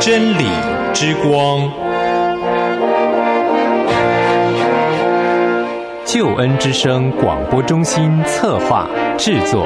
真理之光，救恩之声广播中心策划制作。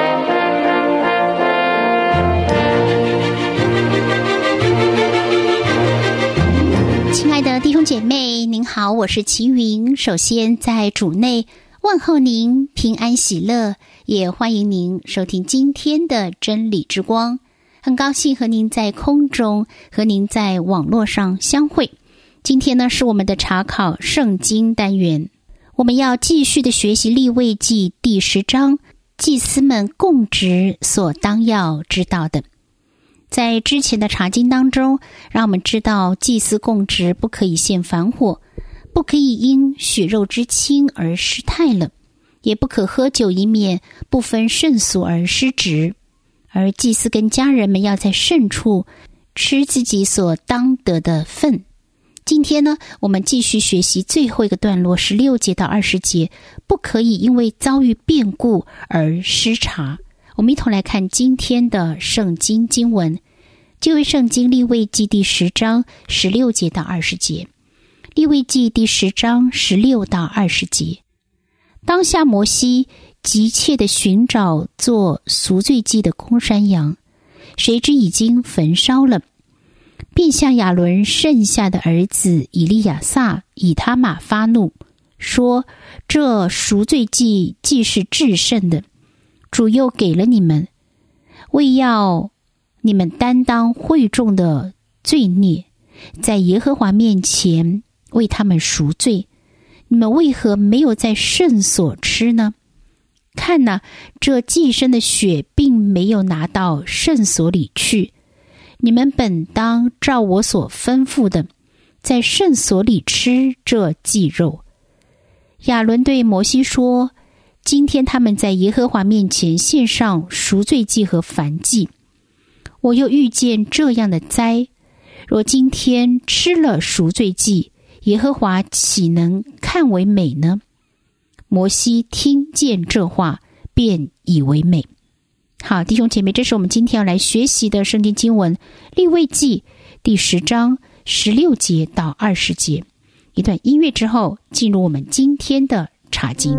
亲爱的弟兄姐妹，您好，我是齐云。首先在主内问候您平安喜乐，也欢迎您收听今天的真理之光。很高兴和您在空中，和您在网络上相会。今天呢，是我们的查考圣经单元，我们要继续的学习利未记第10章，祭司们供职所当要知道的。在之前的查经当中，让我们知道祭司供职不可以献燔火，不可以因血肉之亲而失态了，也不可喝酒，以免不分圣俗而失职。而祭司跟家人们要在圣处吃自己所当得的份。今天呢，我们继续学习最后一个段落16节到20节，不可以因为遭遇变故而失察。我们一同来看今天的圣经经文，这位圣经利未记第10章16节到20节。利未记第10章16到20节。当下摩西急切地寻找做赎罪祭的公山羊，谁知已经焚烧了，便向亚伦剩下的儿子以利亚撒、以他玛发怒，说：这赎罪祭既是至圣的，主又给了你们，为要你们担当会众的罪孽，在耶和华面前为他们赎罪，你们为何没有在圣所吃呢？看哪，这祭牲的血并没有拿到圣所里去，你们本当照我所吩咐的，在圣所里吃这祭肉。亚伦对摩西说：今天他们在耶和华面前献上赎罪祭和燔祭，我又遇见这样的灾，若今天吃了赎罪祭，耶和华岂能看为美呢？摩西听见这话，便以为美。好，弟兄姐妹，这是我们今天要来学习的圣经经文，利未记第10章16节到20节。一段音乐之后，进入我们今天的查经。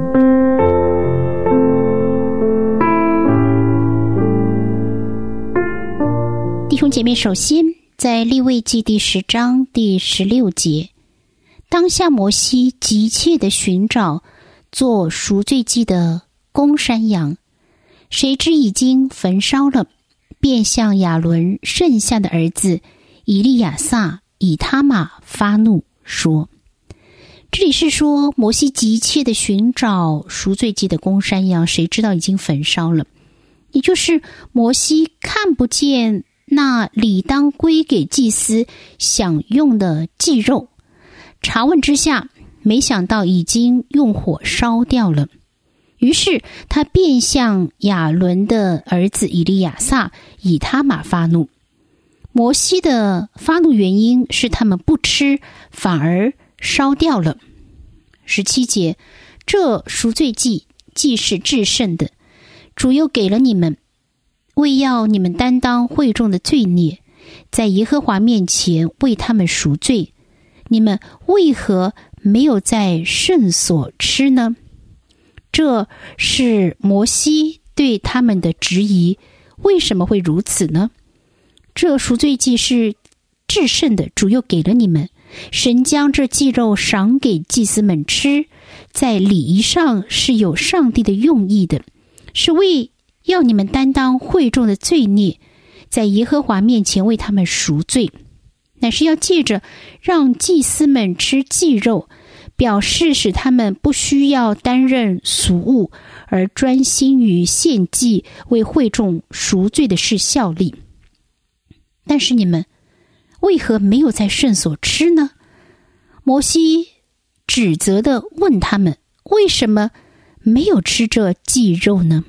弟兄姐妹，首先在利未记第10章第16节，当下摩西急切地寻找做赎罪祭的公山羊，谁知已经焚烧了，便向亚伦剩下的儿子以利亚撒、以他玛发怒，说：这里是说摩西急切地寻找赎罪祭的公山羊，谁知道已经焚烧了，也就是摩西看不见那理当归给祭司享用的祭肉，查问之下，没想到已经用火烧掉了。于是他便向亚伦的儿子以利亚撒、以他玛发怒。摩西的发怒原因是他们不吃，反而烧掉了。17节，这赎罪祭既是至圣的，主又给了你们，为要你们担当会众的罪孽，在耶和华面前为他们赎罪，你们为何没有在圣所吃呢？这是摩西对他们的质疑，为什么会如此呢？这赎罪祭是至圣的，主又给了你们，神将这祭肉赏给祭司们吃，在礼仪上是有上帝的用意的，是为要你们担当会众的罪孽，在耶和华面前为他们赎罪，乃是要借着让祭司们吃祭肉，表示使他们不需要担任俗务，而专心于献祭为会众赎罪的事效力。但是你们为何没有在圣所吃呢？摩西指责地问他们，为什么没有吃这祭肉呢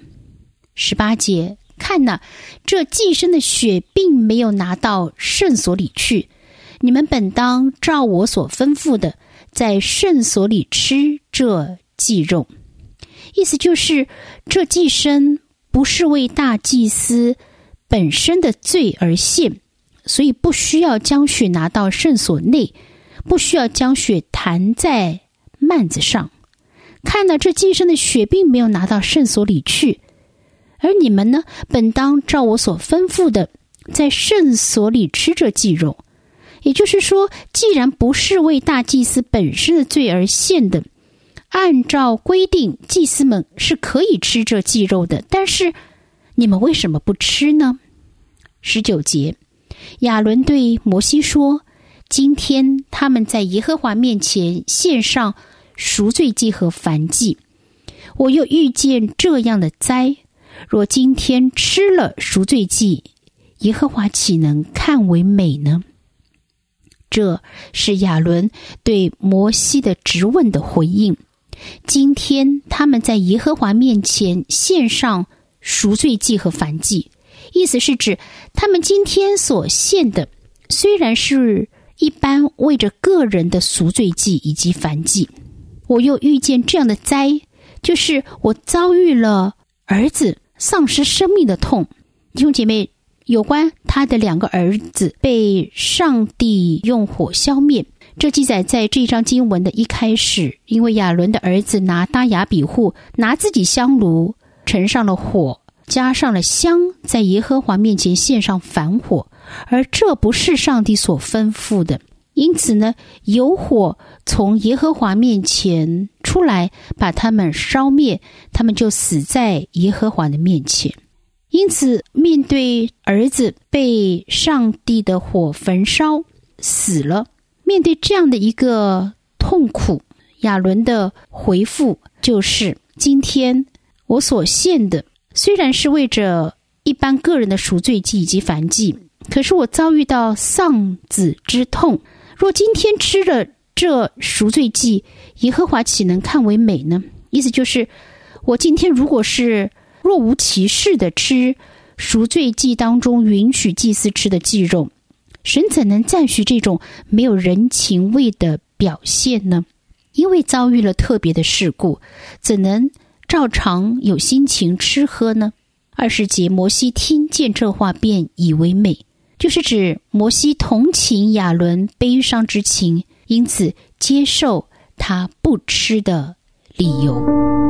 ？18节，看哪，这祭牲的血并没有拿到圣所里去，你们本当照我所吩咐的，在圣所里吃这祭肉。意思就是这祭牲不是为大祭司本身的罪而献， 所以不需要将血拿到圣所内，不需要将血弹在幔子上。看到这祭牲的血并没有拿到圣所里去，而你们呢，本当照我所吩咐的，在圣所里吃这祭肉。也就是说，既然不是为大祭司本身的罪而献的，按照规定，祭司们是可以吃这祭肉的，但是你们为什么不吃呢？19节，亚伦对摩西说，今天他们在耶和华面前献上赎罪祭和燔祭，我又遇见这样的灾，若今天吃了赎罪祭，耶和华岂能看为美呢？这是亚伦对摩西的质问的回应。今天他们在耶和华面前献上赎罪祭和燔祭，意思是指他们今天所献的虽然是一般为着个人的赎罪祭以及燔祭，我又遇见这样的灾，就是我遭遇了儿子丧失生命的痛。弟兄姐妹，有关他的2个儿子被上帝用火消灭，这记载在这一章经文的一开始。因为亚伦的儿子拿大雅比户拿自己香炉盛上了火，加上了香，在耶和华面前献上燔火，而这不是上帝所吩咐的。因此呢，有火从耶和华面前出来，把他们烧灭，他们就死在耶和华的面前。因此，面对儿子被上帝的火焚烧死了，面对这样的一个痛苦，亚伦的回复就是：今天我所献的虽然是为着一般个人的赎罪祭以及燔祭，可是我遭遇到丧子之痛，若今天吃了这赎罪祭，耶和华岂能看为美呢？意思就是，我今天如果是若无其事的吃赎罪祭当中允许祭司吃的祭肉，神怎能赞许这种没有人情味的表现呢？因为遭遇了特别的事故，怎能照常有心情吃喝呢？20节，摩西听见这话便以为美，就是指摩西同情亚伦悲伤之情，因此接受他不吃的理由。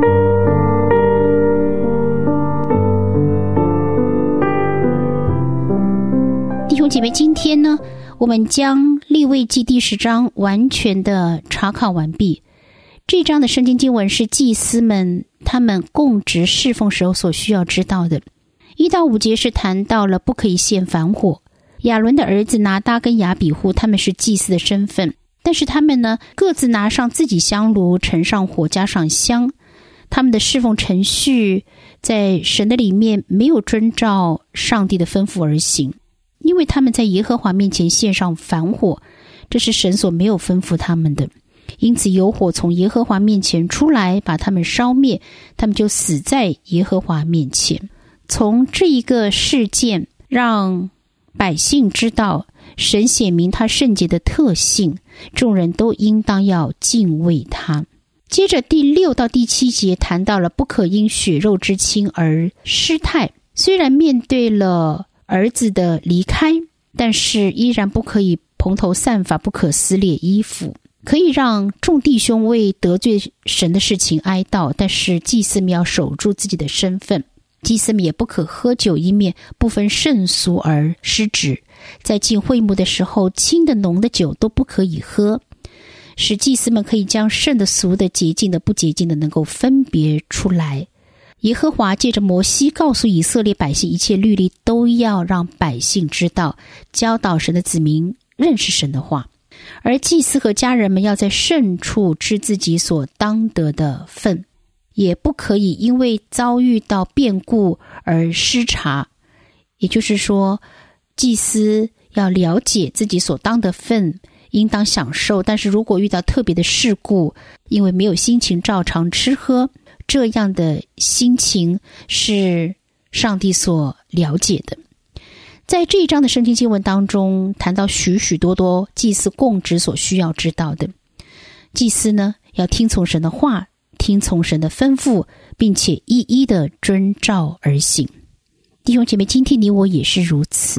弟兄姐妹，今天呢，我们将利未记第10章完全的查考完毕。这章的圣经经文是祭司们他们供职侍奉时候所需要知道的。1到5节是谈到了不可以献燔火。亚伦的儿子拿大跟亚比户他们是祭司的身份，但是他们呢，各自拿上自己香炉，盛上火，加上香。他们的侍奉程序在神的里面没有遵照上帝的吩咐而行，因为他们在耶和华面前献上燔火，这是神所没有吩咐他们的。因此有火从耶和华面前出来，把他们烧灭，他们就死在耶和华面前。从这一个事件，让百姓知道神显明他圣洁的特性，众人都应当要敬畏他。接着第6到第7节谈到了不可因血肉之亲而失态，虽然面对了儿子的离开，但是依然不可以蓬头散发，不可撕裂衣服，可以让众弟兄为得罪神的事情哀悼，但是祭司们要守住自己的身份。祭司们也不可喝酒，以免不分圣俗而失职。在进会幕的时候，清的浓的酒都不可以喝，使祭司们可以将圣的俗的洁净的不洁净的能够分别出来。耶和华借着摩西告诉以色列百姓一切律例，都要让百姓知道，教导神的子民认识神的话。而祭司和家人们要在圣处吃自己所当得的份，也不可以因为遭遇到变故而失察。也就是说，祭司要了解自己所当的份，应当享受，但是如果遇到特别的事故，因为没有心情照常吃喝，这样的心情是上帝所了解的。在这一章的圣经经文当中，谈到许许多多祭司供职所需要知道的。祭司呢，要听从神的话，听从神的吩咐，并且一一的遵照而行。弟兄姐妹，今天你我也是如此。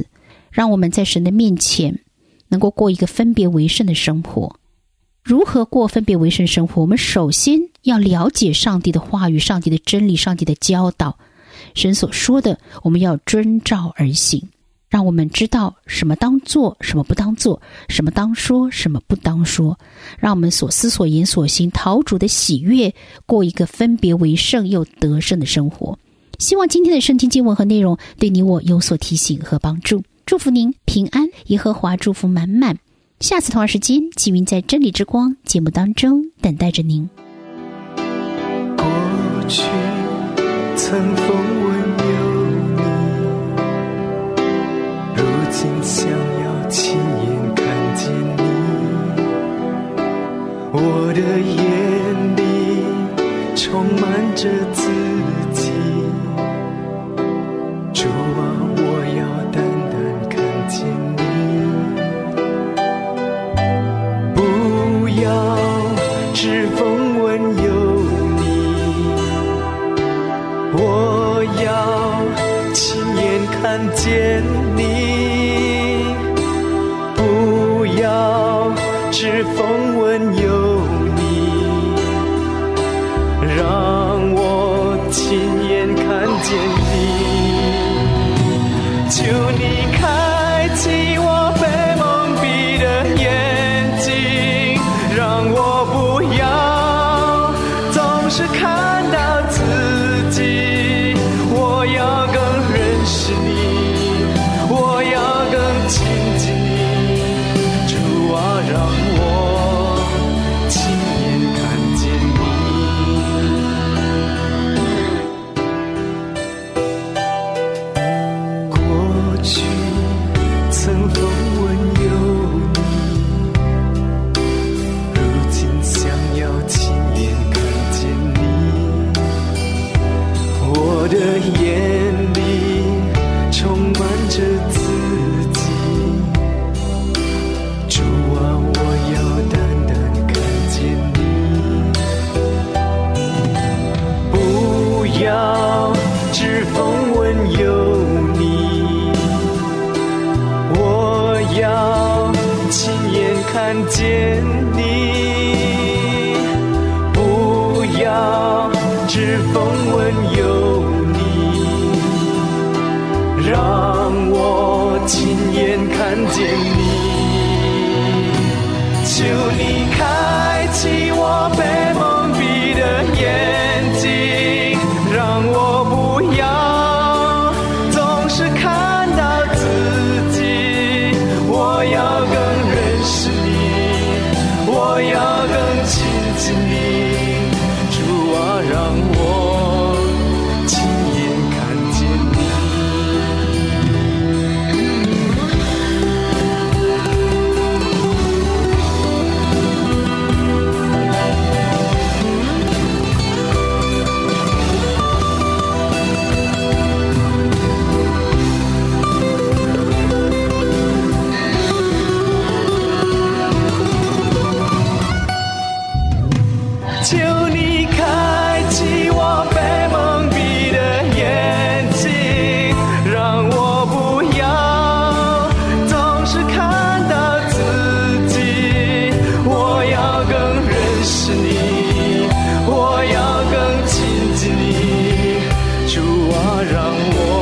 让我们在神的面前能够过一个分别为圣的生活。如何过分别为圣生活？我们首先要了解上帝的话语、上帝的真理、上帝的教导。神所说的，我们要遵照而行，让我们知道什么当做，什么不当做，什么当说，什么不当说，让我们所思所言所行讨主的喜悦，过一个分别为圣又得胜的生活。希望今天的圣经经文和内容对你我有所提醒和帮助。祝福您平安，耶和华祝福满满。下次同样时间，启云在真理之光节目当中等待着您。 过去曾风闻有你，如今想要亲眼看见你。我的眼里充满着自己，主啊，我要单单看见你。不要只风闻有你，我要亲眼看见你。不要只风闻有你，让我亲眼看见你。求你开启我被蒙蔽的眼睛，让我不要总是看到自己，我要更认识你，我要更亲近你。主啊，让我亲眼看见你。过去曾风闻有你，如今想要亲眼看见你。我的眼里充满着自己，主啊，我要单单看见你。不要只风闻有你，我要亲眼看见你。不要只风闻有你，让我亲眼看见你。求你开启我被蒙蔽的眼睛，让我不要总是看到自己，我要更认识你，我要更亲近你。主啊，让我亲眼看见你。求你开启我被蒙蔽的眼睛，让我不要总是看到自己，我要更认识你，我要更亲近你。主啊，让我